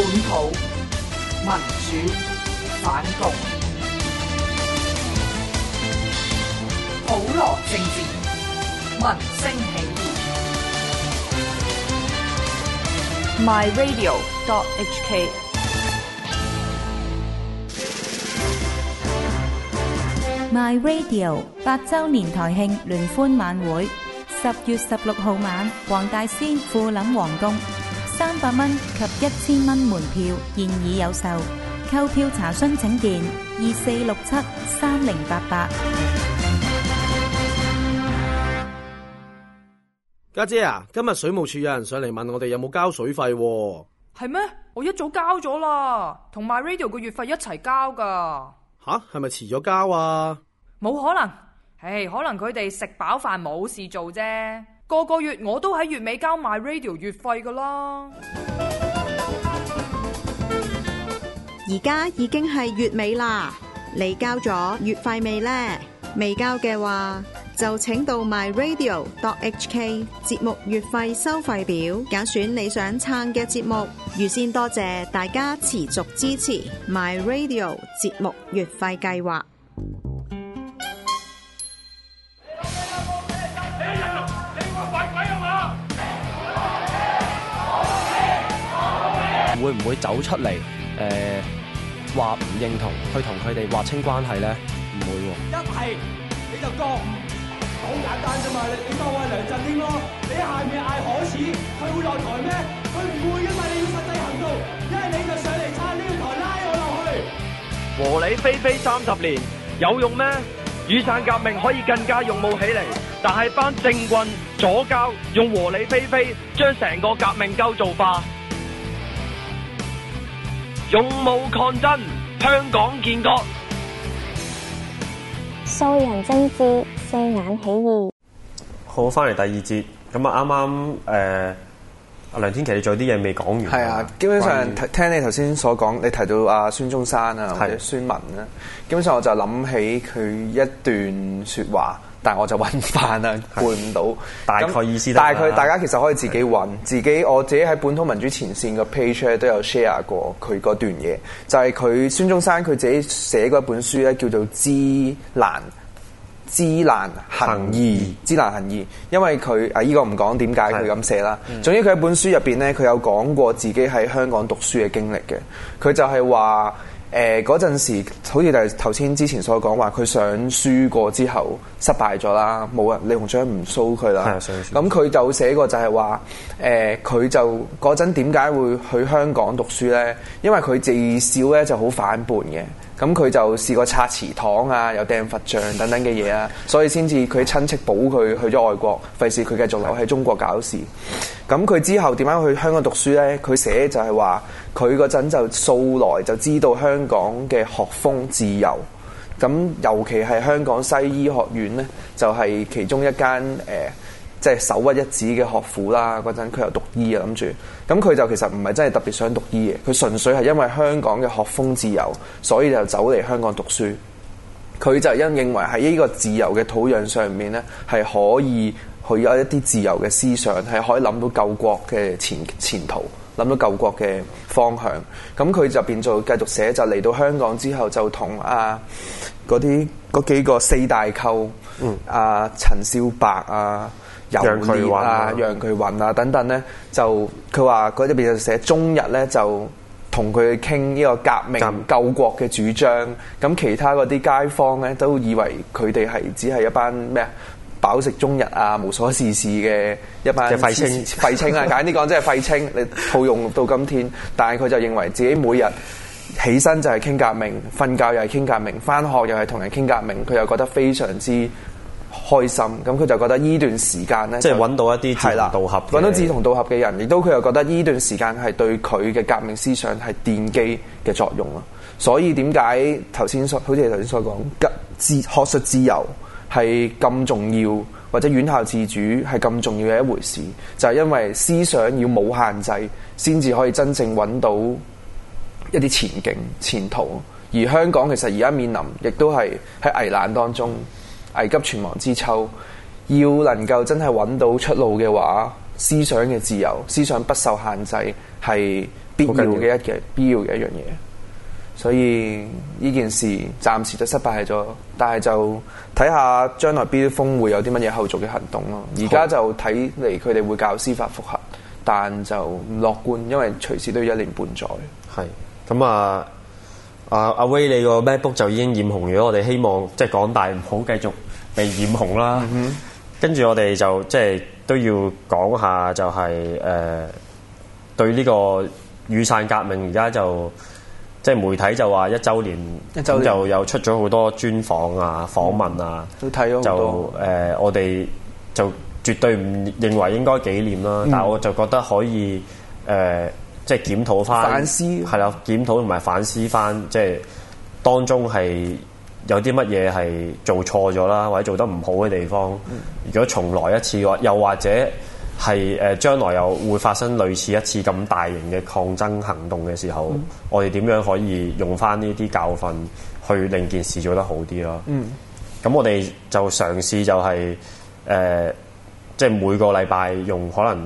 本土民主反共，普羅政治，民聲起義。 myradio.hk My Radio 8週年台慶聯歡晚會，10月16號晚，黃大仙富林皇宮，300蚊及1000蚊門票現已有售，購票查詢請電24673088。 家姐啊，今日水務署有人上嚟問我哋有冇交水費喎。 係咩？我一早交咗啦，同埋 Radio 個月費一齊交噶。 吓，係咪遲咗交啊？ 冇可能，可能佢哋食飽飯冇事做啫。個月我都喺月尾交 My Radio 月費噶啦。 而家已經係月尾啦，你交咗月費未呢？未交嘅話，就請到 myradio.hk 節目月費收費表，揀選你想撐嘅節目。預先多謝大家持續支持 myradio 節目月費計劃。 會唔會走出嚟話唔認同，去同佢哋劃清關係咧？唔會喎。 一係你就覺悟，好簡單啫嘛！你當我係梁振英咯，你喺下面嗌可恥，佢會落台咩？佢唔會噶嘛！你要實際行動，一係你就上嚟撐呢個台，拉我落去。 和理非非30年有用咩？雨傘革命可以更加勇武起嚟，但係班政棍左膠用和理非非將成個革命構造化。勇武抗爭，香港建國。 素人政治，四眼起義。 好，翻嚟第二節，咁啊啱啱阿梁天琦，你仲有啲嘢未講完？ 係啊，基本上聽你頭先所講，你提到阿孫中山啊，或者孫文啊，基本上我就諗起佢一段説話。但係我就揾翻啦，背唔到大概意思。 大家其實可以自己揾，我自己喺本土民主前線嘅 page 咧都有 share 過佢嗰段嘢，就係佢孫中山佢自己寫嗰本書咧，叫做《知難行義》。因為佢依個唔講點解佢咁寫啦。總之佢喺本書入邊咧，佢有講過自己喺香港讀書嘅經歷嘅。佢就係話。嗰陣時，好似頭先之前所講話，佢上書過之後失敗咗啦，冇人李鴻章唔蘇佢啦。咁佢就寫過就係話，佢就嗰陣點解會去香港讀書呢？因為佢自小咧就好反叛嘅，咁佢就試過拆祠堂啊，又掟佛像等等嘅嘢啊，所以先至佢親戚保佢去咗外國，費事佢繼續留喺中國搞事。咁佢之後點樣去香港讀書呢？佢寫就係話，佢嗰陣就素來就知道香港嘅學風自由，咁尤其係香港西醫學院呢，就係其中一間即係首屈一指嘅學府啦。嗰陣佢又讀醫啊，諗住，咁佢就其實唔係真係特別想讀醫嘅，佢純粹係因為香港嘅學風自由，所以就走嚟香港讀書。佢就認為喺呢個自由嘅土壤上面呢，係可以去有一啲自由嘅思想，係可以諗到救國嘅前途，諗到救國嘅方向。咁佢就變做繼續寫，就嚟到香港之後就同嗰幾個四大寇，陳少白啊、游烈啊、楊衢雲啊等等呢，就佢話嗰入邊就寫中日呢，就同佢傾呢個革命救國嘅主張。咁其他嗰啲街坊呢，都以為佢哋係只係一班咩飽食終日啊，無所事事嘅一班廢青啊，簡單啲講，即係廢青。你套用到今天，但係佢就認為自己每日起身就係傾革命，瞓覺又係傾革命，返學又係同人傾革命，佢又覺得非常之開心。咁佢就覺得呢段時間呢， 即係揾到一啲志同道合， 揾到志同道合嘅人，亦都佢又覺得呢段時間係對佢嘅革命思想係奠基嘅作用咯。所以點解好似你頭先所講，學術自由係咁重要，或者院校自主係咁重要嘅一回事，就係因為思想要冇限制，先至可以真正揾到一啲前景前途。而香港其實而家面臨亦都係喺危難當中，危急存亡之秋，要能夠真係揾到出路嘅話， 思想嘅自由、思想不受限制係必要嘅一樣嘢。所以呢件事暫時就失敗咗，但係就睇下將來 BB 峰會有啲乜嘢後續嘅行動咯。而家就睇嚟佢哋會搞司法覆核，但就唔樂觀，因為隨時都要1年半載。 係咁啊！阿威，你個 MacBook 就已經染紅咗，我哋希望即係港大唔好繼續被染紅啦。跟住我哋就即係都要講下就係對呢個雨傘革命而家就。即係媒體就話1週年，咁就有出咗好多專訪啊、訪問啊， 都睇咗好多。 我哋就絕對唔認為應該紀念啦，但係我就覺得可以即係檢討翻， 反思係啦，檢討同埋反思翻，即係當中係有啲乜嘢係做錯咗啦，或者做得唔好嘅地方。如果重來一次嘅話，又或者係將來又會發生類似一次咁大型嘅抗爭行動嘅時候，我哋點樣可以用翻呢啲教訓去令件事做得好啲咯？咁我哋就嘗試就係即係每個禮拜用可能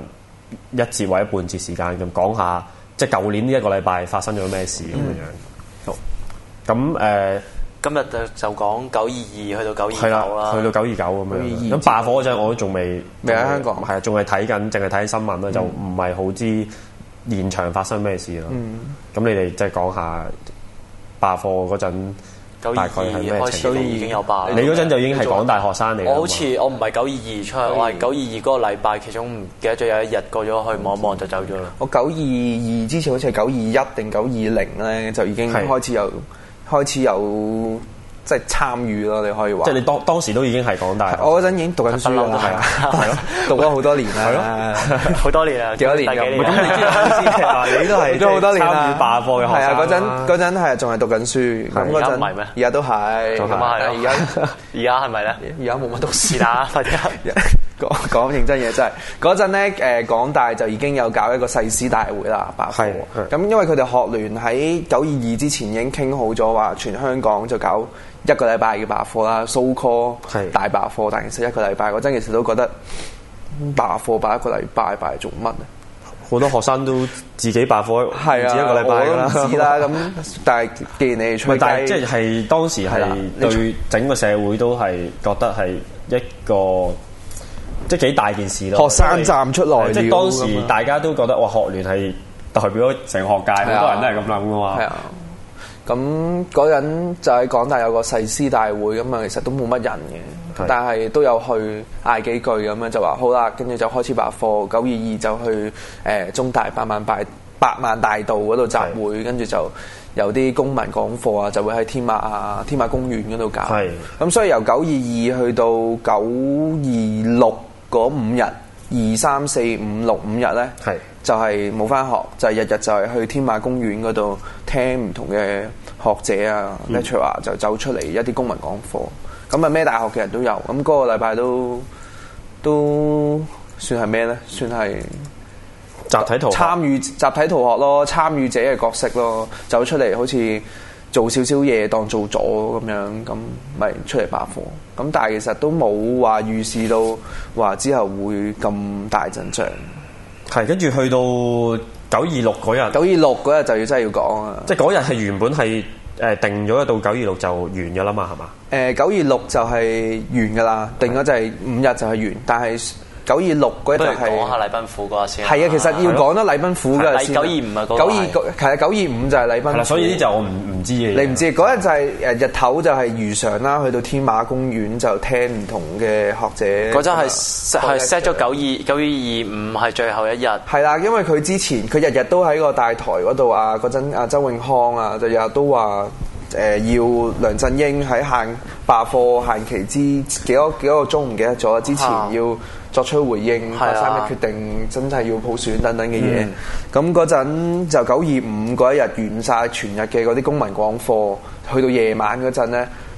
1節或者半節時間咁講下，即係舊年呢1個禮拜發生咗咩事咁樣。好，咁今日就講922去到929啦， 去到929咁樣。咁罷課嗰陣我都仲未喺香港， 係啊，仲係睇緊，淨係睇新聞啦，就唔係好知現場發生咩事咯。咁你哋即係講下罷課嗰陣大概係咩情況？ 已經有罷。 你嗰陣就已經係港大學生嚟。 我好似我唔係922出去，我係922嗰個禮拜，其中唔記得咗有一日過咗去望一望就走咗啦。 我922之前好似係921定920咧，就已經開始有即係參與咯，你可以話。 即係你當時都已經係港大。 我嗰陣已經讀緊書啦，係咯，讀咗好多年啦， 好多年啊， 幾多年咁？ 咁你都係都好多年啦， 參與罷課嘅學生。 係啊，嗰陣係仲係讀緊書，咁嗰陣唔係咩？ 而家都係。 咁啊係。而家係咪咧？ 而家冇乜讀書啦，快啲講認真嘢真係嗰陣咧，港大就已經有搞一個誓師大會啦，罷課。咁因為佢哋學聯喺922之前已經傾好咗話，全香港就搞1個禮拜嘅罷課啦，so call 大罷課。但其實1個禮拜嗰陣，其實都覺得罷課罷1個禮拜罷嚟做乜咧？ 好多學生都自己罷課， 係啊， 唔止1個禮拜啦。 唔止啦，咁但係既然你哋吹雞， 即係當時係對整個社會都係覺得係一個。即係幾大件事咯！ 學生站出來， 即係當時大家都覺得哇，學聯係代表咗成學界，好多人都係咁諗噶嘛。係啊， 咁嗰陣就喺港大有個誓師大會咁啊，其實都冇乜人嘅，但係都有去嗌幾句咁樣就話好啦，跟住就開始罷課。922就去中大8萬大道嗰度集會，跟住就有啲公民講課啊，就會喺天馬公園嗰度搞。咁所以由922去到926。嗰5日2、3、4、5、6 5日咧，就係冇返學，就係日日就係去天馬公園嗰度聽唔同嘅學者啊 lecturer 就走出嚟一啲公民講課。咁啊咩大學嘅人都有，咁嗰個禮拜都算係咩咧？算係集體逃學， 參與集體逃學咯，參與者嘅角色咯，走出嚟好似做少少嘢當做咗咁樣，咁咪出嚟罷課。咁但係其實都冇話預示到話之後會咁大陣仗。 係跟住去到926嗰日 ，926嗰日就要真係要講啊！ 即係嗰日係原本係定咗到926就完㗎啦嘛，係嘛 ？926就係完㗎啦，定咗就係5日就係完，但係926嗰日就係講下禮賓府嗰日先。 係啊，其實要講得禮賓府嗰日先。 925啊， 其實925就係禮賓府。係啦， 所以呢就我唔知嘅。 你唔知嗰日就係日頭就係如常啦，去到天馬公園就聽唔同嘅學者。 嗰陣係 set 咗925係最後一日。 係啦，因為佢之前佢日日都喺個大台嗰度啊，嗰陣阿周永康啊，就日日都話。要梁振英喺罷課限期之幾多個鐘唔記得咗，之前要作出回應，831決定真係要普選等等嘅嘢。咁嗰陣就925嗰一日完晒全日嘅嗰啲公民廣課，去到夜晚嗰陣咧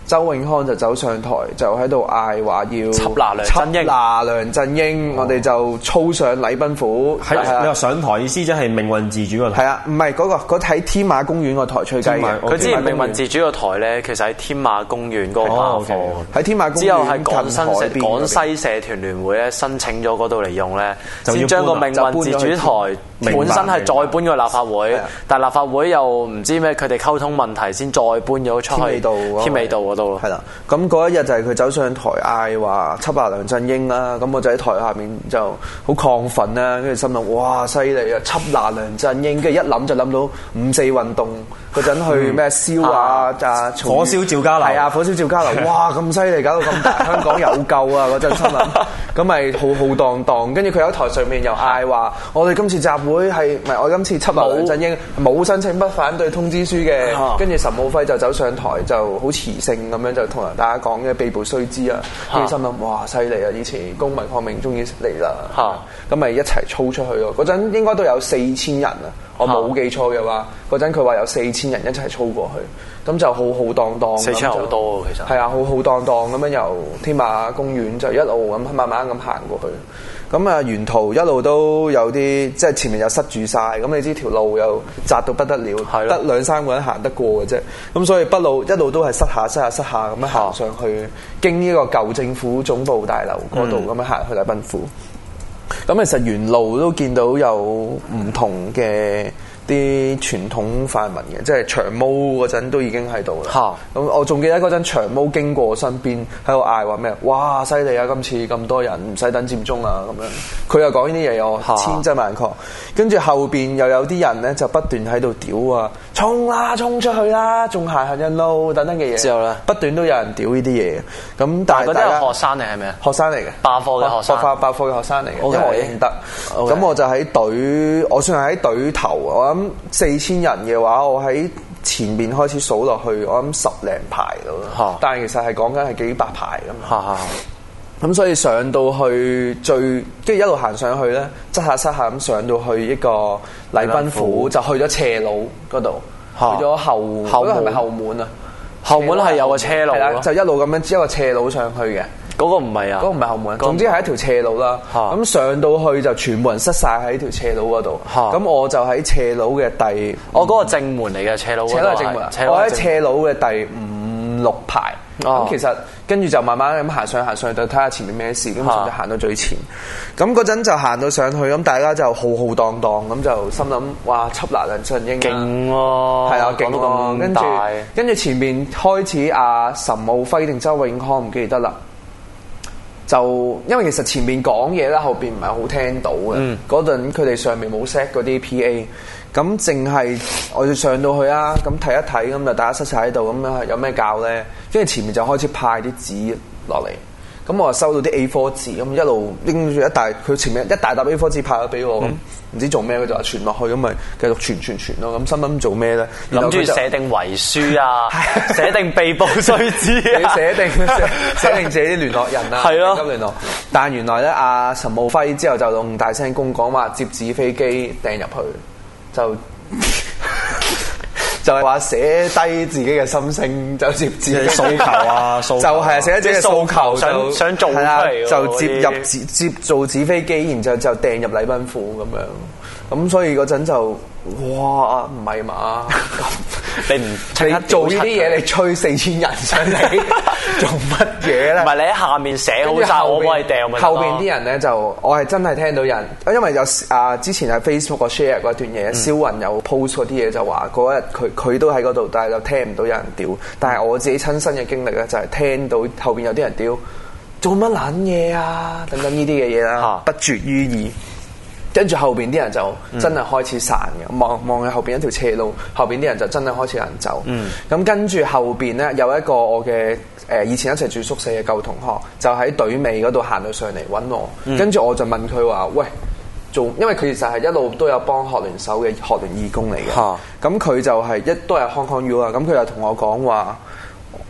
周永康就走上台就喺度嗌話要緝拿梁振英， 我哋就操上禮賓府。 你話上台意思即係命運自主嗰台？ 係啊，唔係嗰喺天馬公園個台吹雞嘅。 佢之前命運自主個台咧，其實喺天馬公園嗰個罷課。 喺天馬公園之後係廣西社團聯會咧申請咗嗰度嚟用咧，先將個命運自主台本身係再搬咗立法會，但係立法會又唔知咩佢哋溝通問題，先再搬咗出去添美道嗰度。 係啦，咁嗰一日就係佢走上台嗌話緝拿梁振英啦，咁我就喺台下面就好亢奮啦，跟住心諗哇犀利啊，緝拿梁振英，跟住一諗就諗到五四運動嗰陣去咩燒火燒趙家樓， 係啊，火燒趙家樓，哇咁犀利，搞到咁大，香港有救啊！嗰陣心諗，咁咪浩浩蕩蕩，跟住佢喺台上面又嗌話，我哋今次集會係唔係我今次緝拿梁振英冇申請不反對通知書嘅，跟住岑敖輝就走上台就好磁性咁樣就同大家講嘅避暴須知啊，跟住心諗哇犀利啊！以前公民抗命終於嚟啦，咁咪一齊操出去咯。嗰陣應該都有4000人啊，我冇記錯嘅話，嗰陣佢話有4000人一齊操過去，咁就浩浩蕩蕩。 4000好多其實。係啊，浩浩蕩蕩咁樣由天馬公園就一路咁慢慢咁行過去。咁啊，沿途一路都有啲即係前面又塞住晒，咁你知條路又窄到不得了，得2-3個人行得過嘅啫。咁所以一路都係塞下咁樣行上去，經呢個舊政府總部大樓嗰度咁樣行去禮賓府。咁其實沿路都見到有唔同嘅啲傳統泛民嘅，即係長毛嗰陣都已經喺度啦。咁我仲記得嗰陣長毛經過身邊喺度嗌話咩？哇！犀利啊！今次咁多人唔使等佔中啊咁樣。佢又講呢啲嘢，我千真萬確。跟住後邊又有啲人咧就不斷喺度屌啊！衝啦，衝出去啦！仲行人路等等嘅嘢。之後咧，不斷都有人屌呢啲嘢。咁但係嗰啲係學生嚟係咪啊？學生嚟嘅，罷課嘅學生，罷課嘅學生嚟嘅，因為我認得。咁我就喺隊，我算係喺隊頭。我諗4000人嘅話，我喺前面開始數落去，我諗10零排到啦。但係其實係講緊係幾百排咁。咁所以上到去跟住一路行上去咧，側下咁上到去一個禮賓府，就去咗斜路嗰度，去咗後嗰個係咪後門啊？ 後門係有個車路咯， 就一路咁樣一個斜路上去嘅。 嗰個唔係啊， 嗰個唔係後門，總之係一條斜路啦。咁上到去就全部人塞晒喺條斜路嗰度。咁我就喺斜路嘅嗰個正門嚟嘅斜路。斜路係正門，我喺斜路嘅第5-6排。咁其實跟住就慢慢咁行上去，就睇下前面咩事。咁就行到最前。咁嗰陣就行到上去，咁大家就浩浩蕩蕩咁就心諗，哇！緝拿梁振英勁喎， 係啊，勁喎。跟住前面開始岑敖輝定周永康唔記得啦。就因為其實前面講嘢咧，後邊唔係好聽到嘅。嗰陣佢哋上面冇 set 嗰啲 PA，咁淨係我哋上到去啊，咁睇一睇，咁就大家塞晒喺度，咁樣有咩教咧？跟住前面就開始派啲紙落嚟，咁我就收到啲 A4 紙，咁一路拎住佢前面一大沓 A4 紙派咗俾我，咁唔知做咩，佢就話傳落去，咁咪繼續傳咯。咁心諗做咩咧？ 諗住寫定遺書啊，寫定被捕須知啊， 寫定自己啲聯絡人啊，緊急聯絡。但原來咧，岑敖輝之後就用大聲公講話接紙飛機掟入去，就係話寫低自己嘅心聲，就接自己訴求啊，就係寫自己嘅訴求， 想做出嚟， 就接做紙飛機，然之後就掟入禮賓府咁樣。咁所以嗰陣就哇唔係嘛，你做呢啲嘢，你吹4000人上嚟做乜嘢咧？ 唔係你喺下面寫好晒，我幫你掟咪。 後邊啲人咧就我係真係聽到人，因為有之前喺 Facebook 個 share 嗰段嘢，蕭雲有 post 嗰啲嘢就話嗰日佢都喺嗰度，但係就聽唔到有人屌。但係我自己親身嘅經歷咧，就係聽到後邊有啲人屌，做乜撚嘢啊？等等呢啲嘅嘢啦，不絕於耳。跟住後邊啲人就真係開始散嘅，望喺後邊一條斜路，後邊啲人就真係開始有人走。咁跟住後邊咧有一個我嘅以前一齊住宿舍嘅舊同學，就喺隊尾嗰度行到上嚟揾我。跟住我就問佢話：喂，因為佢其實係一路都有幫學聯手嘅學聯義工嚟嘅。咁佢就係都係 Hong Kong U 啊。咁佢又同我講話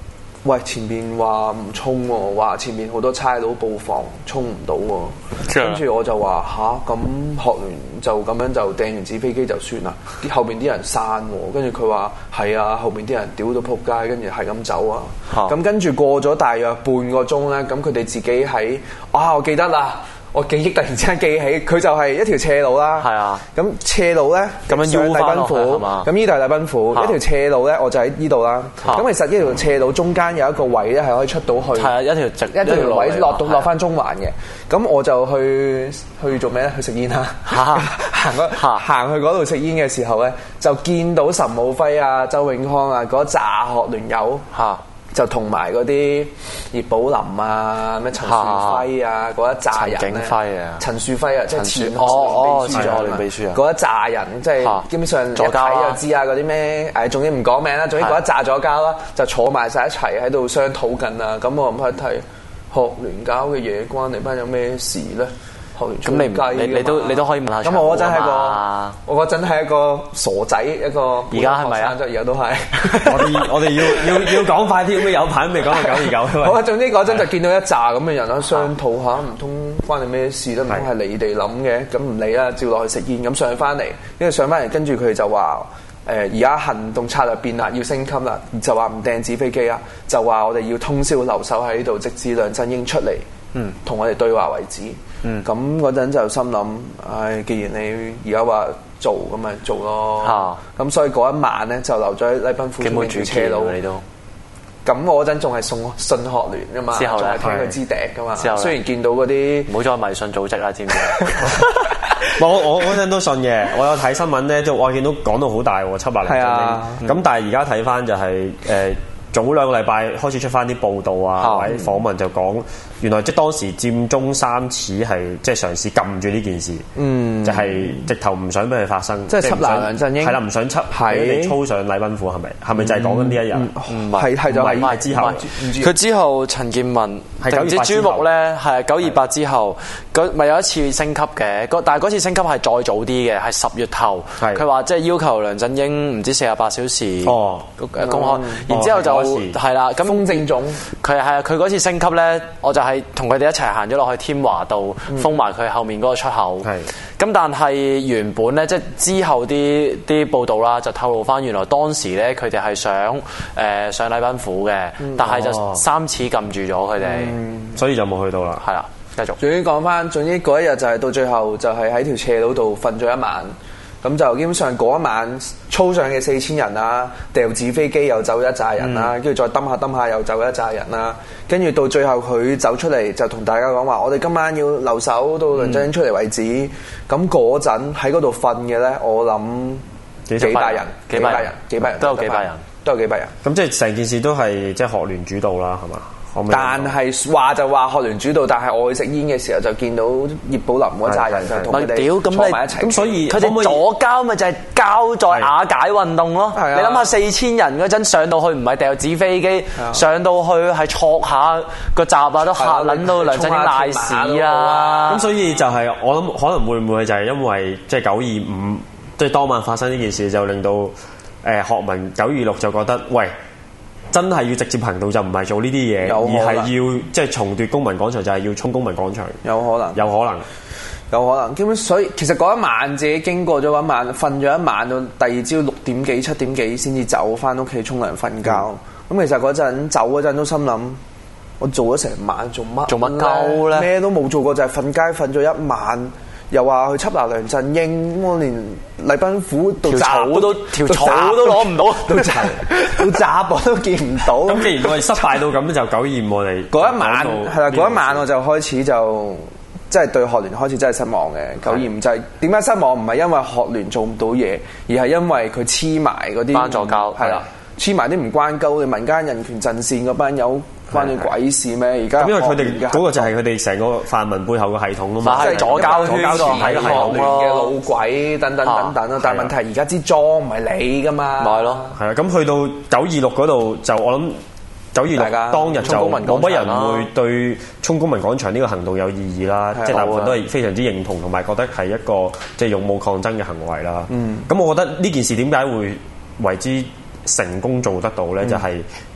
喂，前邊話唔衝喎，話前面好多差佬布防衝唔到喎，跟住我就話吓，咁學聯就咁樣就掟完紙飛機就算啦，後邊啲人散喎，跟住佢話係啊，後邊啲人屌到撲街，跟住係咁走啊，咁跟住過咗大約半個鐘咧，咁佢哋自己喺我記得啦。我記憶突然之間記起，佢就係一條斜路啦。係啊，咁斜路咧咁樣上禮賓府，咁呢度係禮賓府，一條斜路咧我就喺呢度啦。咁其實呢條斜路中間有一個位咧係可以出到去。係啊，一條位落翻中環嘅。咁我就去做咩咧？去食煙啦。行去嗰度食煙嘅時候咧，就見到岑敖暉啊、周永康啊嗰紮學聯友。就同埋嗰啲葉寶林啊、咩陳樹輝啊嗰一紮人咧，陳樹輝啊，即係前秘書啊，嗰一紮人即係基本上一睇就知啊，嗰啲咩總之唔講名啦，總之嗰一紮左膠啦，就坐埋晒一齊喺度商討緊啊，咁我諗去睇學聯搞嘅嘢關你班有咩事咧？咁你都可以問下。咁我嗰陣係一個傻仔，一個而家係咪啊？而家都係。 我哋要講快啲，咁有排都未講到929。 好啊，總之嗰陣就見到一紮咁嘅人啦，商討下，唔通關你咩事咧？唔通係你哋諗嘅？咁唔理啦，照落去食煙。咁上翻嚟，跟住上翻嚟，跟住佢就話而家行動策略變啦，要升級啦，就話唔掟紙飛機啊，就話我哋要通宵留守喺呢度，直至梁振英出嚟，同我哋對話為止。咁嗰陣就心諗，既然你而家話做，咁咪做咯。咁所以嗰一晚咧就留咗喺禮賓府住斜路。咁我嗰陣仲係信學聯噶嘛，仲係聽佢支笛噶嘛。雖然見到嗰啲唔好再迷信組織啦，知唔知？ 我嗰陣都信嘅，我有睇新聞咧，就我見到講到好大喎，700零鐘。咁但係而家睇翻就係早2個禮拜開始出翻啲報道啊，或者訪問就講，原來即係當時佔中3次係即係嘗試撳住呢件事，就係直頭唔想俾佢發生， 即係緝拿梁振英，係啦，唔想佢哋操上禮賓府，係咪就係講緊呢一日？ 唔係就係之後，佢之後陳健民定唔知朱木咧，係928之後，咪有一次升級嘅，但係嗰次升級係再早啲嘅，係10月頭，佢話即係要求梁振英唔知48小時公開，然之後就。係啦，咁封政總佢嗰次升級咧，我就係同佢哋一齊行咗落去添華道，封埋佢後面嗰個出口。咁但係原本咧，即係之後啲報道啦，就透露翻原來當時咧，佢哋係想上禮賓府嘅，但係就3次撳住咗佢哋， 所以就冇去到啦。 係啦，繼續。 總之講翻，總之嗰一日就係到最後就係喺條斜路度瞓咗一晚。咁就基本上嗰一晚操上嘅4000人啦，掉紙飛機又走一紮人啦，跟住再揼下又走一紮人啦，跟住到最後佢走出嚟就同大家講話，我哋今晚要留守到梁振英出嚟為止。咁嗰陣喺嗰度瞓嘅咧，我諗幾百人都有幾百人。 咁即係成件事都係即係學聯主導啦，係嘛？ 但係話就話學聯主導，但係我去食煙嘅時候就見到葉寶林嗰扎人就同佢哋坐埋一齊。 咁所以佢哋左膠咪就係膠在瓦解運動咯。你諗下4000人嗰陣上到去唔係掉紙飛機，上到去係戳下個閘啊，都嚇撚到梁振英賴屎啦。 咁所以就係我諗可能會唔會就係因為即係925即係當晚發生呢件事，就令到學民926就覺得喂。真係要直接行動，就唔係做呢啲嘢，而係要即係重奪公民廣場，就係要衝公民廣場。有可能。基本所以其實嗰一晚自己經過咗嗰一晚，瞓咗一晚到第二朝6點幾7點幾先至走翻屋企沖涼瞓覺。咁其實嗰陣走嗰陣都心諗，我做咗成晚做乜鳩咧？咩都冇做過，就係瞓街瞓咗一晚。又話去緝拿梁振英，我連禮賓府條草都攞唔到，到閘我都見唔到。咁既然我哋失敗到咁，就925我哋嗰一晚係啦，嗰一晚我就開始就即係對學聯開始真係失望嘅。925就係點解失望？唔係因為學聯做唔到嘢，而係因為佢黐埋嗰啲班助教係啦，黐埋啲唔關鳩嘅民間人權陣線嗰班友。關你鬼事咩？而家因為佢哋嗰個就係佢哋成個泛民背後嘅系統啊嘛，即係左膠圈喺個系統嘅老鬼等等啦。但係問題而家支裝唔係你噶嘛，咪係咯。係啊，咁去到926嗰度就我諗926當日就冇乜人會對衝公民廣場呢個行動有異議啦，即係大部分都係非常之認同同埋覺得係一個即係勇武抗爭嘅行為啦。咁我覺得呢件事點解會為之成功做得到咧？就係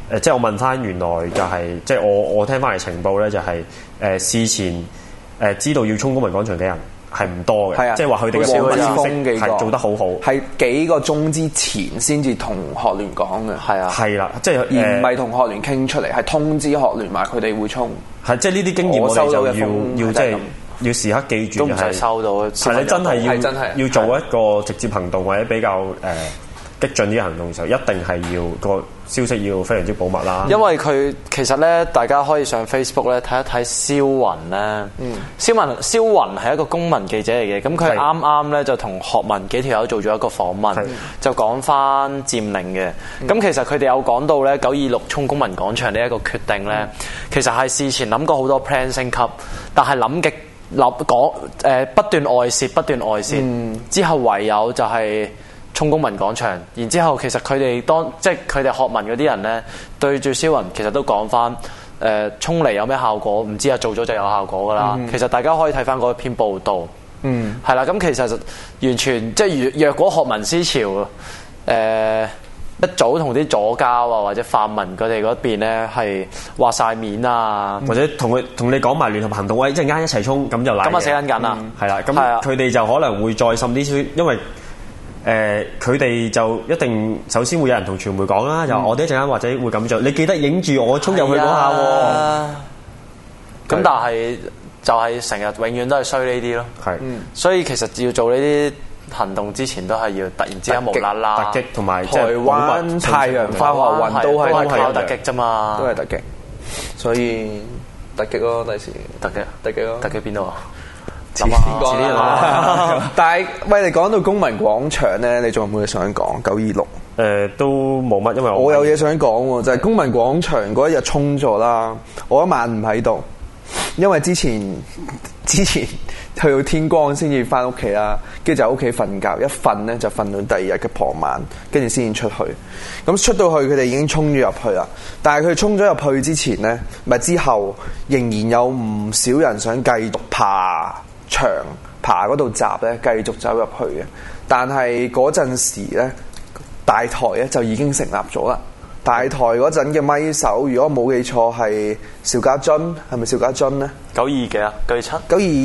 即係我問翻原來就係、即係我聽翻嚟情報咧，就係、事前知道要衝公民廣場嘅人係唔多嘅，即係話佢哋嘅網民消息係做得好好， 係幾個鐘之前先至同學聯講嘅，係啊， 係啦，即係而唔係同學聯傾出嚟，係通知學聯話佢哋會衝， 係即係呢啲經驗我哋就要即係要時刻記住， 都唔使收到， 係你真係要做一個直接行動或者比較激進啲行動嘅時候，一定係要個消息要非常之保密啦。 因為佢其實咧，大家可以上 Facebook 咧睇一睇蕭雲咧。蕭雲係一個公民記者嚟嘅，咁佢啱啱咧就同學民幾條友做咗一個訪問，就講翻佔領嘅。咁其實佢哋有講到咧926衝公民廣場呢一個決定咧，其實係事前諗過好多 plan 升級，但係諗極不斷外泄，之後唯有就係衝公民廣場，然之後其實佢哋即係佢哋學民嗰啲人咧，對住蕭雲其實都講翻衝嚟有咩效果？唔知啊，做咗就有效果噶啦。其實大家可以睇翻嗰篇報道，係啦。咁其實完全即係若果學民思潮一早同啲左膠啊或者泛民佢哋嗰邊咧係話晒面啊， 或者同你講埋聯合行動，喂，一陣間一齊衝咁就賴嘅。 咁啊死緊啦， 係啦。咁佢哋就可能會再滲啲少，因為佢哋就一定首先會有人同傳媒講啦，就我哋一陣間或者會咁做，你記得影住我衝入去嗰下喎。 咁但係就係成日永遠都係衰呢啲咯。係，所以其實要做呢啲行動之前都係要突然之間無啦啦突擊，同埋台灣太陽花學運都係靠突擊啫嘛， 都係突擊，所以突擊咯，第時突擊咯，突擊邊度啊？ 遲啲講。但係喂，你講到公民廣場咧，你仲有冇嘢想講？926 都冇乜，因為我有嘢想講喎，就係公民廣場嗰一日衝咗啦，我一晚唔喺度，因為之前去到天光先至翻屋企啦，跟住就喺屋企瞓覺，一瞓咧就瞓到第二日嘅傍晚，跟住先至出去。咁出到去，佢哋已經衝咗入去啦。但係佢衝咗入去之前咧，咪之後仍然有唔少人想繼續爬牆爬嗰度閘咧，繼續走入去嘅。但係嗰陣時咧，大台咧就已經成立咗啦。大台嗰陣嘅咪手，如果冇記錯係邵家臻，係咪邵家臻咧 ？922幾啊？927、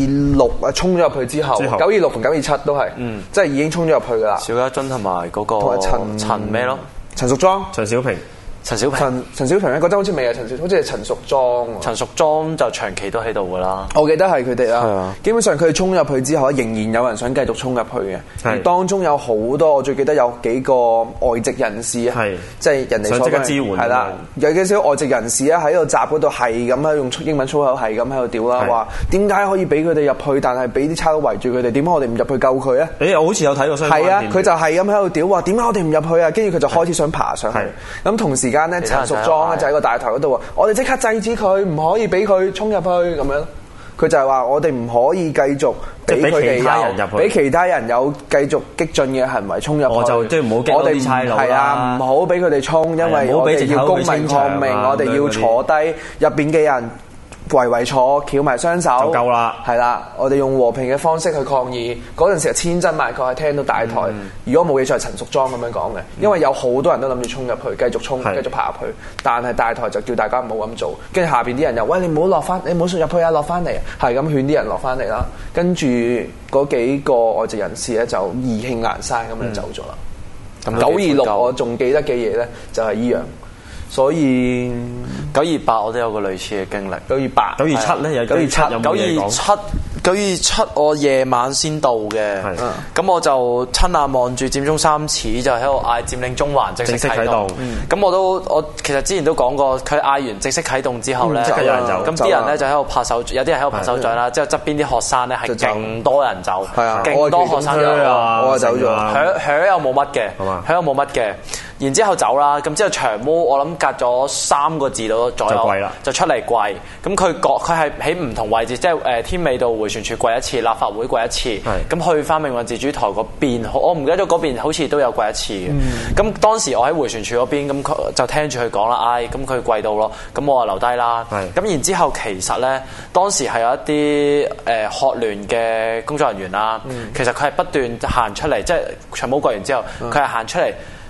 926啊，衝咗入去之後，926同927都係，即係已經衝咗入去噶啦。 邵家臻同埋嗰個陳咩咯？ 陳淑莊、 陳小平。 陳小平咧，嗰陣好似未係好似係陳淑莊。 陳淑莊就長期都喺度噶啦。 我記得係佢哋啦。基本上佢哋衝入去之後，仍然有人想繼續衝入去嘅。而當中有好多，我最記得有幾個外籍人士啊，即係人哋所即刻支援。係啦，有幾少外籍人士咧喺個閘嗰度係咁喺用英文粗口係咁喺度屌啦，話點解可以俾佢哋入去，但係俾啲差佬圍住佢哋，點解我哋唔入去救佢啊？ 我好似有睇過相關片。 係啊，佢就係咁喺度屌話，點解我哋唔入去啊？跟住佢就開始想爬上去。咁同時間咧，陳淑莊就喺個大台嗰度話：我哋即刻制止佢，唔可以俾佢衝入去咁樣。佢就係話：我哋唔可以繼續俾佢哋俾其他人有繼續激進嘅行為衝入去。 我就即係唔好驚啲差佬啦。 係啊，唔好俾佢哋衝，因為我哋要公民抗命，我哋要坐低入邊嘅人。圍坐，翹埋雙手就夠啦。 係啦，我哋用和平嘅方式去抗議。嗰陣時係千真萬確係聽到大台。如果冇記錯係陳淑莊咁樣講嘅，因為有好多人都諗住衝入去，繼續衝，繼續爬入去。但係大台就叫大家唔好咁做。跟住下邊啲人又喂，你唔好落翻，你唔好入去啊，落翻嚟。係咁勸啲人落翻嚟啦。跟住嗰幾個外籍人士咧就意興闌珊咁樣走咗啦。咁926我仲記得嘅嘢咧就係依樣。所以 928我都有個類似嘅經歷。 927咧有927有冇嘢講 ？927我夜晚先到嘅，咁我就親眼望住佔中三始就喺度嗌佔領中環正式啟動。咁我其實之前都講過，佢嗌完正式啟動之後咧， 即刻有人走。 咁啲人咧就喺度拍手，有啲人喺度拍手掌啦。之後側邊啲學生咧係勁多人走，勁多學生走。 我走咗， 響又冇乜嘅，響又冇乜嘅。然之後走啦，咁之後長毛我諗隔咗3個字到左右就出嚟跪，咁佢係喺唔同位置，即係天美道迴旋處跪一次，立法會跪一次，咁去翻命運自主台嗰邊，我唔記得咗嗰邊好似都有跪一次嘅。咁當時我喺迴旋處嗰邊，咁佢就聽住佢講啦，咁佢跪到咯，咁我就留低啦。咁然之後其實咧，當時係有一啲學聯嘅工作人員啦，其實佢係不斷行出嚟，即係長毛跪完之後，佢係行出嚟。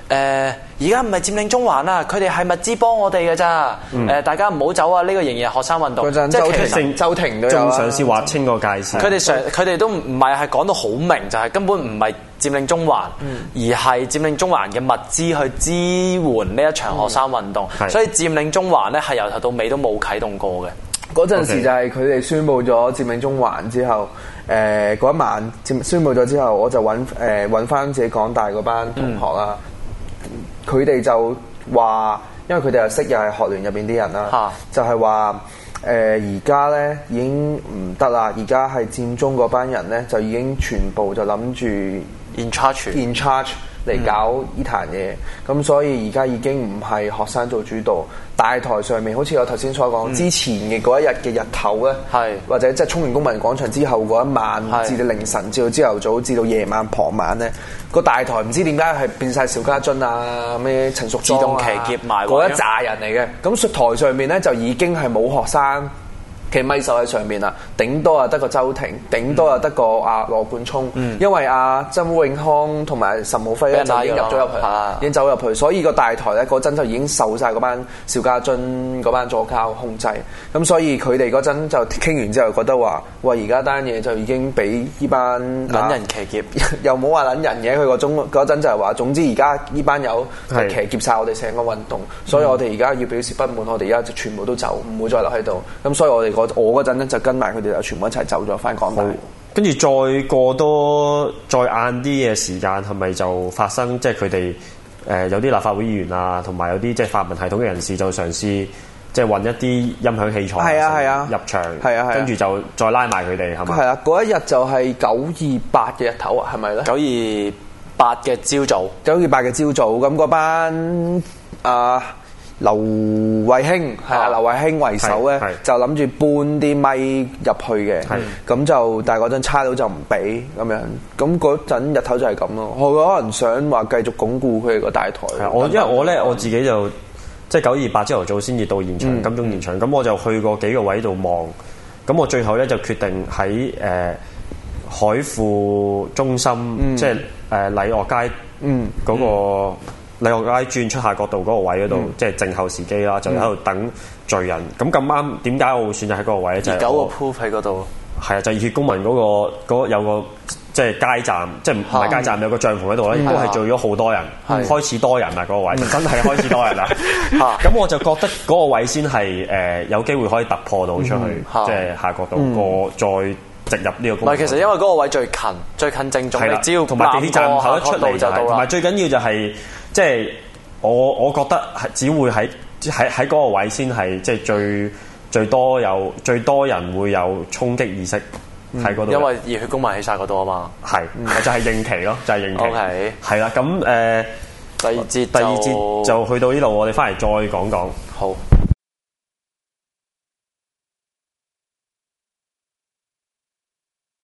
而家唔係佔領中環啊，佢哋係物資幫我哋嘅咋。大家唔好走啊！呢個仍然係學生運動。 嗰陣周庭都有仲嘗試劃清個界線。 佢哋都唔係講到好明，就係根本唔係佔領中環，而係佔領中環嘅物資去支援呢一場學生運動。所以佔領中環咧係由頭到尾都冇啟動過嘅。 嗰陣時就係佢哋宣佈咗佔領中環之後，嗰一晚宣佈咗之後，我就揾翻自己港大嗰班同學啦。佢哋就話，因為佢哋又識又係學聯入邊啲人啦，就係話而家咧已經唔得啦，而家係佔中嗰班人咧就已經全部就諗住 in charge 嚟搞呢壇嘢，咁所以而家已經唔係學生做主導，大台上面好似我頭先所講，之前嘅嗰一日嘅日頭咧，或者即係衝完公民廣場之後嗰一晚，至到凌晨，至到朝頭早，至到夜晚傍晚咧，個大台唔知點解係變晒邵家臻啊、咩陳淑莊啊自動騎劫埋嗰一紮人嚟嘅，咁台上面咧就已經係冇學生嘅咪手喺上面啦，頂多啊得個周庭，頂多啊得個阿羅冠聰，因為阿曾永康同埋岑敖輝咧就已經入咗入去，已經走入去，所以個大台咧嗰陣就已經受晒嗰班邵家臻嗰班左膠控制，咁所以佢哋嗰陣就傾完之後覺得話，喂而家單嘢就已經俾呢班撚人騎劫， 又冇話撚人嘅，佢嗰陣就係話，總之而家呢班友係騎劫晒我哋成個運動，所以我哋而家要表示不滿，我哋而家就全部都走，唔會再留喺度，咁所以我嗰陣咧就跟埋佢哋就全部一齊走咗翻港大， 跟住再過多再晏啲嘅時間，係咪就發生即係佢哋有啲立法會議員啊，同埋有啲即係泛民系統嘅人士就嘗試即係運一啲音響器材入場，跟住就再拉埋佢哋係咪？ 係啊，嗰一日就係928嘅日頭啊，係咪咧 ？928嘅朝早 ，928嘅朝早，咁嗰班劉慧卿劉慧卿為首咧，就諗住搬啲咪入去嘅，咁就但係嗰陣差佬就唔俾咁樣，咁嗰陣日頭就係咁咯。我可能想話繼續鞏固佢哋個大台。 因為我自己就即係928朝頭早先至到現場，金鐘現場，咁我就去過幾個位度望，咁我最後咧就決定喺海富中心，即係禮樂街嗰個。禮樂街轉出夏慤道嗰個位嗰度，即係靜候時機啦，就喺度等聚人。咁啱，點解我會選擇喺嗰個位咧？就係 9個 pool 喺嗰度。 係啊，就熱血公民嗰個有個即係街站，即係唔係街站，有個帳篷喺度咧，亦都係做咗好多人，開始多人啦嗰個位，真係開始多人啦。咁我就覺得嗰個位先係有機會可以突破到出去，即係夏慤道再直入呢個公。 唔係，其實因為嗰個位最近正中，你只要同埋地鐵站口一出嚟就到啦。同埋最緊要就係。即係我覺得係只會喺嗰個位先係即係最多人會有衝擊意識喺嗰度。 因為熱血公民喺晒嗰度啊嘛。 係，就係應期咯，就係應期。 OK。 係啦，咁第二節就去到呢度，我哋翻嚟再講講。 好。